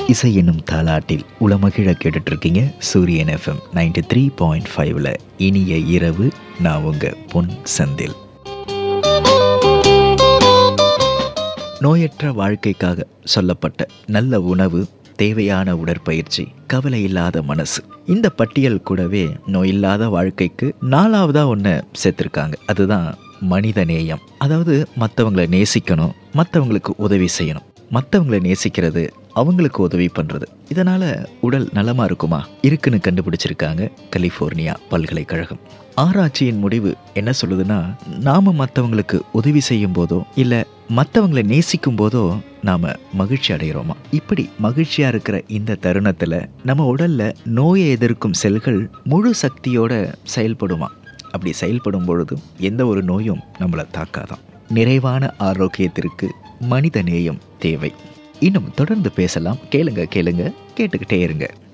இசை என்னும் தாலாட்டில் உளமகிழ கேட்டுட்டு இருக்கீங்க சூரியன் FM 93.5. இனிய இரவு. நான் உங்க பொன் செந்தில். நோயற்ற வாழ்க்கைக்காக சொல்லப்பட்ட நல்ல உணவு, தேவையான உடற்பயிற்சி, கவலை இல்லாத மனசு, இந்த பட்டியல் கூடவே நோயில்லாத வாழ்க்கைக்கு 4ஆவதா ஒன்று சேர்த்துருக்காங்க. அதுதான் மனித நேயம். அதாவது மற்றவங்களை நேசிக்கணும், மற்றவங்களுக்கு உதவி செய்யணும். மற்றவங்களை நேசிக்கிறது, அவங்களுக்கு உதவி பண்ணுறது, இதனால் உடல் நலமாக இருக்குமா? இருக்குன்னு கண்டுபிடிச்சிருக்காங்க கலிஃபோர்னியா பல்கலைக்கழகம். ஆராய்ச்சியின் முடிவு என்ன சொல்லுதுன்னா, நாம் மற்றவங்களுக்கு உதவி செய்யும் போதோ இல்லை மற்றவங்களை நேசிக்கும் போதோ நாம் மகிழ்ச்சி அடைகிறோமா? இப்படி மகிழ்ச்சியாக இருக்கிற இந்த தருணத்தில் நம்ம உடலில் நோயை எதிர்க்கும் செல்கள் முழு சக்தியோடு செயல்படுமா? அப்படி செயல்படும் பொழுதும் எந்த ஒரு நோயும் நம்மளை தாக்காதான். நிறைவான ஆரோக்கியத்திற்கு மனித நேயம் தேவை. இன்னும் தொடர்ந்து பேசலாம். கேளுங்க கேட்டுக்கிட்டே இருங்க.